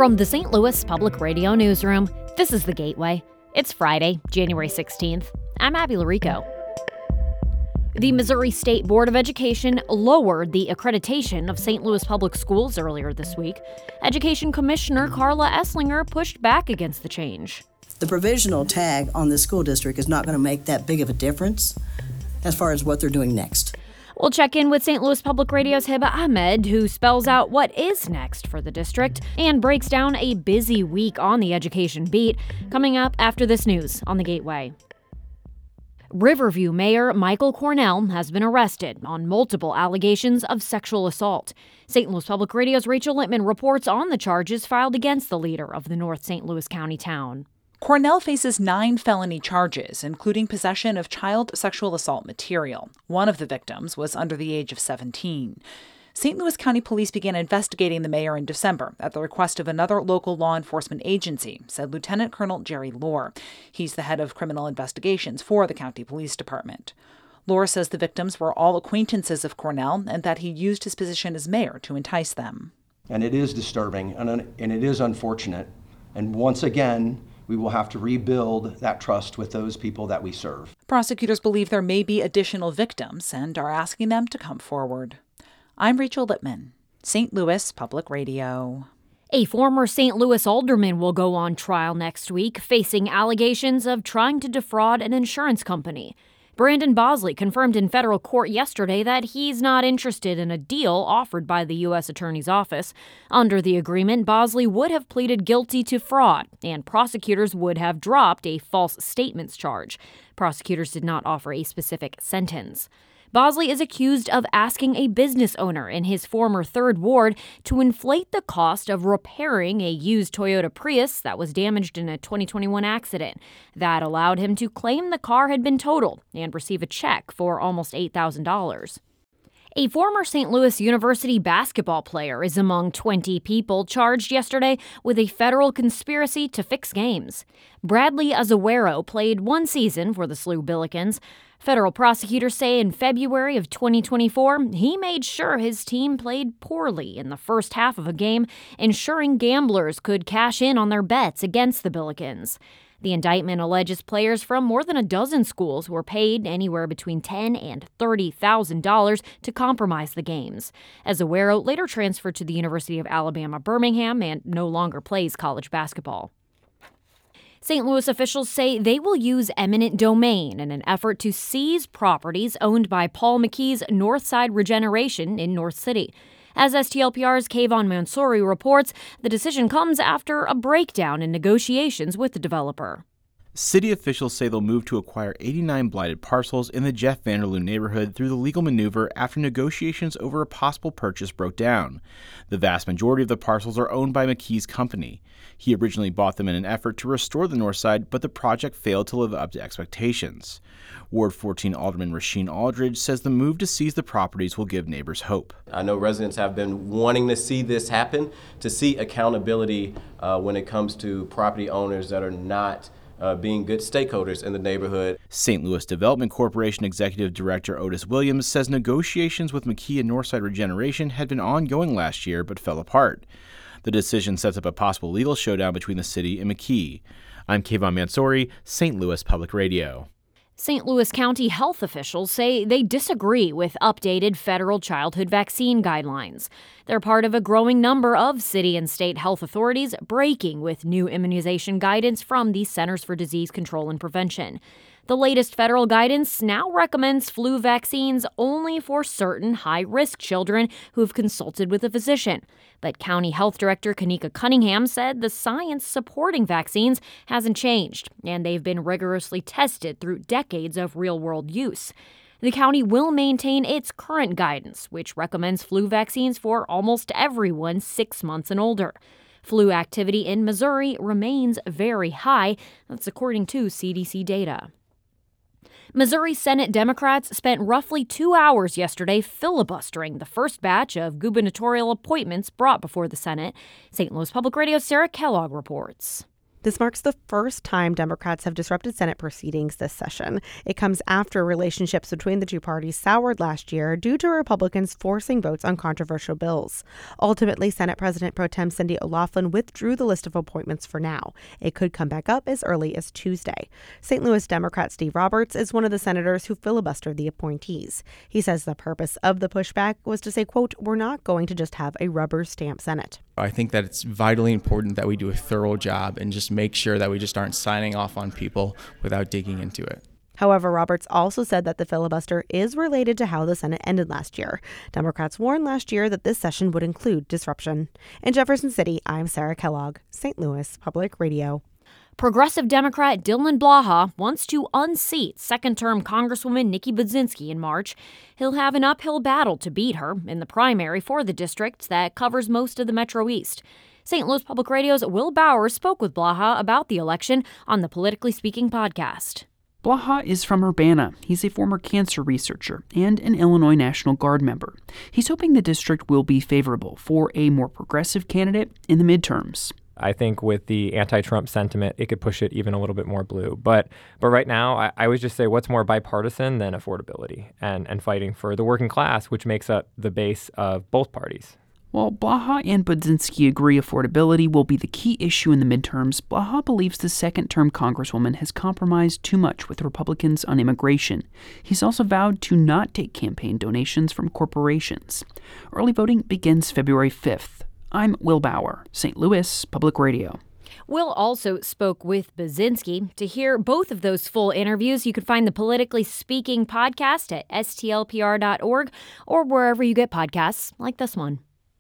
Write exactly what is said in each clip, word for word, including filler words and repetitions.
From the Saint Louis Public Radio Newsroom, this is The Gateway. It's Friday, January sixteenth. I'm Abby Larico. The Missouri State Board of Education lowered the accreditation of Saint Louis Public Schools earlier this week. Education Commissioner Carla Eslinger pushed back against the change. The provisional tag on the school district is not going to make that big of a difference as far as what they're doing next. We'll check in with Saint Louis Public Radio's Hiba Ahmed, who spells out what is next for the district and breaks down a busy week on the education beat, coming up after this news on The Gateway. Riverview Mayor Michael Cornell has been arrested on multiple allegations of sexual assault. Saint Louis Public Radio's Rachel Littman reports on the charges filed against the leader of the North Saint Louis County town. Cornell faces nine felony charges, including possession of child sexual assault material. One of the victims was under the age of seventeen. Saint Louis County Police began investigating the mayor in December at the request of another local law enforcement agency, said Lieutenant Colonel Jerry Lohr. He's the head of criminal investigations for the county police department. Lohr says the victims were all acquaintances of Cornell and that he used his position as mayor to entice them. And it is disturbing and, and it is unfortunate. And once again, we will have to rebuild that trust with those people that we serve. Prosecutors believe there may be additional victims and are asking them to come forward. I'm Rachel Littman, Saint Louis Public Radio. A former Saint Louis alderman will go on trial next week, facing allegations of trying to defraud an insurance company. Brandon Bosley confirmed in federal court yesterday that he's not interested in a deal offered by the U S Attorney's Office. Under the agreement, Bosley would have pleaded guilty to fraud, and prosecutors would have dropped a false statements charge. Prosecutors did not offer a specific sentence. Bosley is accused of asking a business owner in his former third Ward to inflate the cost of repairing a used Toyota Prius that was damaged in a twenty twenty-one accident. That allowed him to claim the car had been totaled and receive a check for almost eight thousand dollars. A former Saint Louis University basketball player is among twenty people charged yesterday with a federal conspiracy to fix games. Bradley Azuero played one season for the S L U Billikens. Federal prosecutors say in February of twenty twenty-four, he made sure his team played poorly in the first half of a game, ensuring gamblers could cash in on their bets against the Billikens. The indictment alleges players from more than a dozen schools were paid anywhere between ten thousand dollars and thirty thousand dollars to compromise the games. Azuero later transferred to the University of Alabama Birmingham and no longer plays college basketball. Saint Louis officials say they will use eminent domain in an effort to seize properties owned by Paul McKee's Northside Regeneration in North City. As S T L P R's Kayvon Mansouri reports, the decision comes after a breakdown in negotiations with the developer. City officials say they'll move to acquire eighty-nine blighted parcels in the Jeff Vanderloo neighborhood through the legal maneuver after negotiations over a possible purchase broke down. The vast majority of the parcels are owned by McKee's company. He originally bought them in an effort to restore the north side, but the project failed to live up to expectations. Ward fourteen Alderman Rasheen Aldridge says the move to seize the properties will give neighbors hope. I know residents have been wanting to see this happen, to see accountability uh, when it comes to property owners that are not Uh, being good stakeholders in the neighborhood. Saint Louis Development Corporation Executive Director Otis Williams says negotiations with McKee and Northside Regeneration had been ongoing last year but fell apart. The decision sets up a possible legal showdown between the city and McKee. I'm Kayvon Mansouri, Saint Louis Public Radio. Saint Louis County health officials say they disagree with updated federal childhood vaccine guidelines. They're part of a growing number of city and state health authorities breaking with new immunization guidance from the Centers for Disease Control and Prevention. The latest federal guidance now recommends flu vaccines only for certain high-risk children who've consulted with a physician. But County Health Director Kanika Cunningham said the science supporting vaccines hasn't changed, and they've been rigorously tested through decades of real-world use. The county will maintain its current guidance, which recommends flu vaccines for almost everyone six months and older. Flu activity in Missouri remains very high. That's according to C D C data. Missouri Senate Democrats spent roughly two hours yesterday filibustering the first batch of gubernatorial appointments brought before the Senate. Saint Louis Public Radio's Sarah Kellogg reports. This marks the first time Democrats have disrupted Senate proceedings this session. It comes after relationships between the two parties soured last year due to Republicans forcing votes on controversial bills. Ultimately, Senate President Pro Tem Cindy O'Laughlin withdrew the list of appointments for now. It could come back up as early as Tuesday. Saint Louis Democrat Steve Roberts is one of the senators who filibustered the appointees. He says the purpose of the pushback was to say, quote, "We're not going to just have a rubber stamp Senate." I think that it's vitally important that we do a thorough job and just make sure that we just aren't signing off on people without digging into it. However, Roberts also said that the filibuster is related to how the Senate ended last year. Democrats warned last year that this session would include disruption. In Jefferson City, I'm Sarah Kellogg, Saint Louis Public Radio. Progressive Democrat Dylan Blaha wants to unseat second-term Congresswoman Nikki Budzinski in March. He'll have an uphill battle to beat her in the primary for the district that covers most of the Metro East. Saint Louis Public Radio's Will Bauer spoke with Blaha about the election on the Politically Speaking podcast. Blaha is from Urbana. He's a former cancer researcher and an Illinois National Guard member. He's hoping the district will be favorable for a more progressive candidate in the midterms. I think with the anti-Trump sentiment, it could push it even a little bit more blue. But but right now, I, I would just say what's more bipartisan than affordability and, and fighting for the working class, which makes up the base of both parties. While Blaha and Budzinski agree affordability will be the key issue in the midterms, Blaha believes the second-term Congresswoman has compromised too much with Republicans on immigration. He's also vowed to not take campaign donations from corporations. Early voting begins February fifth. I'm Will Bauer, Saint Louis Public Radio. Will also spoke with Budzinski. To hear both of those full interviews, you can find the Politically Speaking podcast at S T L P R dot org or wherever you get podcasts like this one.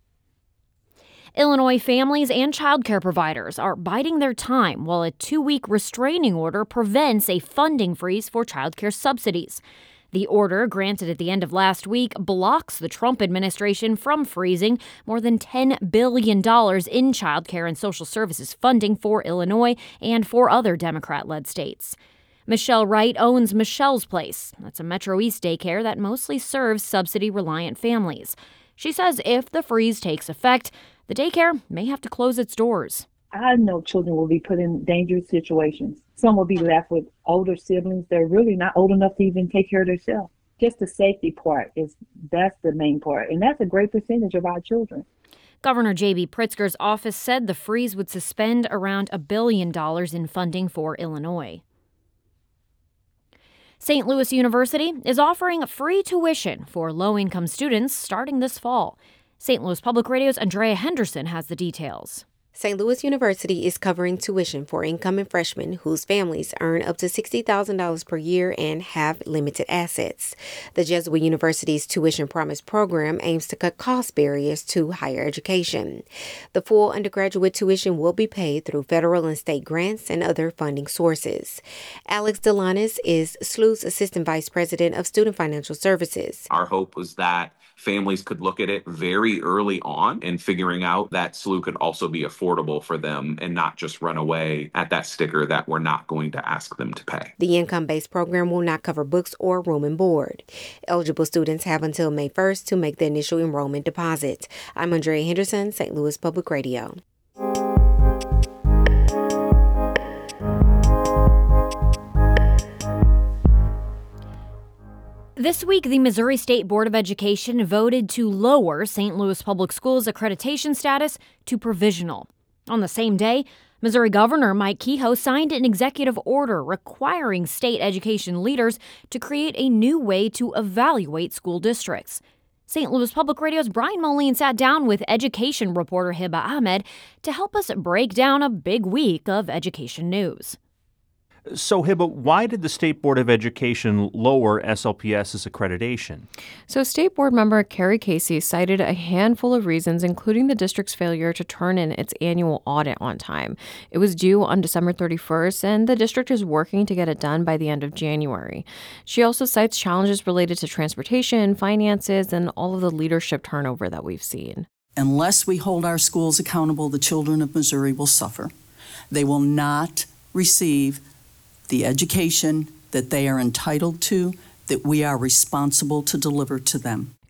Illinois families and child care providers are biding their time while a two-week restraining order prevents a funding freeze for child care subsidies. The order, granted at the end of last week, blocks the Trump administration from freezing more than ten billion dollars in child care and social services funding for Illinois and for other Democrat-led states. Michelle Wright owns Michelle's Place. That's a Metro East daycare that mostly serves subsidy-reliant families. She says if the freeze takes effect, the daycare may have to close its doors. I know children will be put in dangerous situations. Some will be left with older siblings. They're really not old enough to even take care of themselves. Just the safety part is that's the main part. And that's a great percentage of our children. Governor J B Pritzker's office said the freeze would suspend around a billion dollars in funding for Illinois. Saint Louis University is offering free tuition for low-income students starting this fall. Saint Louis Public Radio's Andrea Henderson has the details. Saint Louis University is covering tuition for incoming freshmen whose families earn up to sixty thousand dollars per year and have limited assets. The Jesuit University's Tuition Promise program aims to cut cost barriers to higher education. The full undergraduate tuition will be paid through federal and state grants and other funding sources. Alex Delanis is S L U's Assistant Vice President of Student Financial Services. Our hope was that families could look at it very early on and figuring out that S L U could also be affordable for them and not just run away at that sticker that we're not going to ask them to pay. The income-based program will not cover books or room and board. Eligible students have until May first to make the initial enrollment deposit. I'm Andrea Henderson, Saint Louis Public Radio. This week, the Missouri State Board of Education voted to lower Saint Louis Public Schools' accreditation status to provisional. On the same day, Missouri Governor Mike Kehoe signed an executive order requiring state education leaders to create a new way to evaluate school districts. Saint Louis Public Radio's Brian Moline sat down with education reporter Hiba Ahmed to help us break down a big week of education news. So, Hiba, why did the State Board of Education lower S L P S's accreditation? So, State Board member Carrie Casey cited a handful of reasons, including the district's failure to turn in its annual audit on time. It was due on December thirty-first, and the district is working to get it done by the end of January. She also cites challenges related to transportation, finances, and all of the leadership turnover that we've seen. Unless we hold our schools accountable, the children of Missouri will suffer. They will not receive the education that they are entitled to, that we are responsible to deliver to them.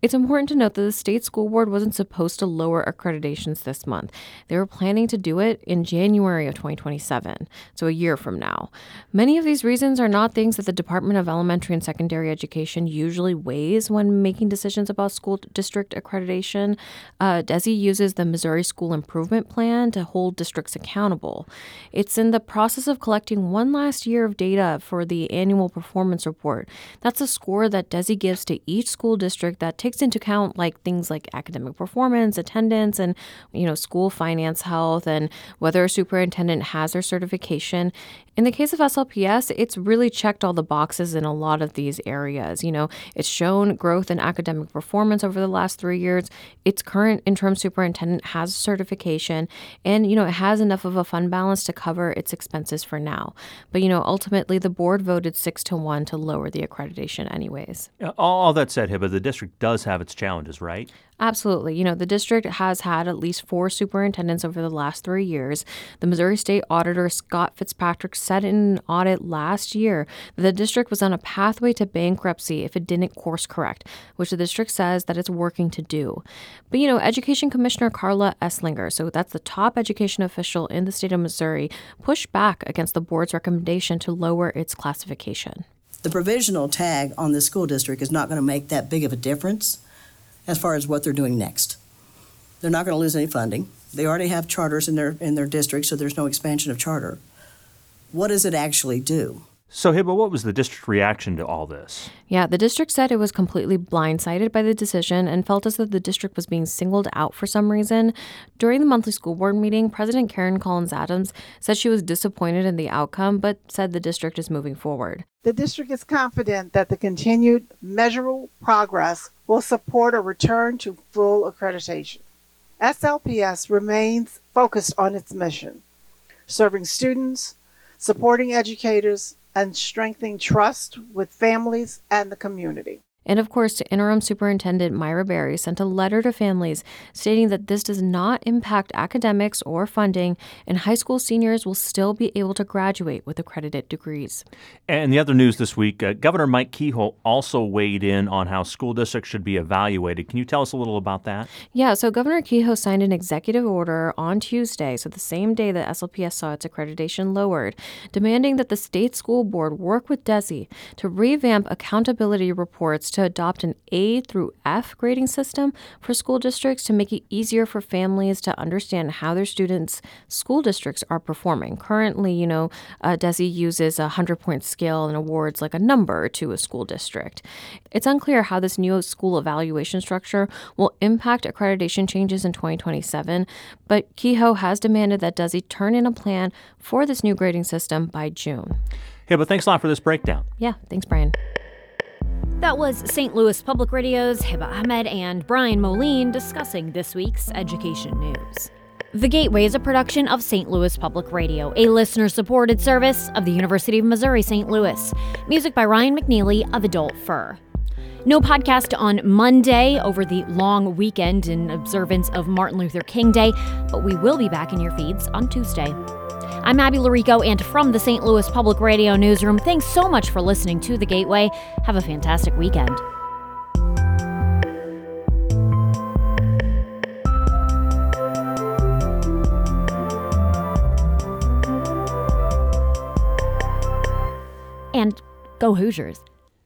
It's important to note that the state school board wasn't supposed to lower accreditations this month. They were planning to do it in January of twenty twenty-seven, so a year from now. Many of these reasons are not things that the Department of Elementary and Secondary Education usually weighs when making decisions about school district accreditation. Uh, DESE uses the Missouri School Improvement Plan to hold districts accountable. It's in the process of collecting one last year of data for the annual performance report. That's a score that DESE gives to each school district that takes into account like things like academic performance, attendance, and you know school finance, health, and whether a superintendent has their certification. In the case of S L P S, it's really checked all the boxes in a lot of these areas. You know, it's shown growth in academic performance over the last three years. Its current interim superintendent has certification, and, you know, it has enough of a fund balance to cover its expenses for now. But, you know, ultimately, the board voted six to one to lower the accreditation anyways. All that said, Hiba, the district does have its challenges, right? Absolutely. You know, the district has had at least four superintendents over the last three years. The Missouri State Auditor, Scott Fitzpatrick, said in an audit last year that the district was on a pathway to bankruptcy if it didn't course correct, which the district says that it's working to do. But, you know, Education Commissioner Carla Esslinger, so that's the top education official in the state of Missouri, pushed back against the board's recommendation to lower its classification. The provisional tag on this school district is not going to make that big of a difference as far as what they're doing next. They're not going to lose any funding. They already have charters in their in their district, so there's no expansion of charter. What does it actually do? So, Hiba, what was the district reaction to all this? Yeah, the district said it was completely blindsided by the decision and felt as though the district was being singled out for some reason. During the monthly school board meeting, President Karen Collins Adams said she was disappointed in the outcome, but said the district is moving forward. The district is confident that the continued measurable progress will support a return to full accreditation. S L P S remains focused on its mission, serving students, supporting educators, and strengthening trust with families and the community. And of course, Interim Superintendent Myra Berry sent a letter to families stating that this does not impact academics or funding, and high school seniors will still be able to graduate with accredited degrees. And the other news this week, uh, Governor Mike Kehoe also weighed in on how school districts should be evaluated. Can you tell us a little about that? Yeah, so Governor Kehoe signed an executive order on Tuesday, so the same day that S L P S saw its accreditation lowered, demanding that the state school board work with DESE to revamp accountability reports to adopt an A through F grading system for school districts to make it easier for families to understand how their students' school districts are performing. Currently, you know, uh, DESE uses a hundred-point scale and awards like a number to a school district. It's unclear how this new school evaluation structure will impact accreditation changes in twenty twenty-seven, but Kehoe has demanded that DESE turn in a plan for this new grading system by June. Hey, but thanks a lot for this breakdown. Yeah, thanks, Brian. That was Saint Louis Public Radio's Hiba Ahmed and Brian Moline discussing this week's education news. The Gateway is a production of Saint Louis Public Radio, a listener-supported service of the University of Missouri Saint Louis. Music by Ryan McNeely of Adult Fur. No podcast on Monday over the long weekend in observance of Martin Luther King Day, but we will be back in your feeds on Tuesday. I'm Abby Larico, and from the Saint Louis Public Radio Newsroom, thanks so much for listening to The Gateway. Have a fantastic weekend. And go Hoosiers.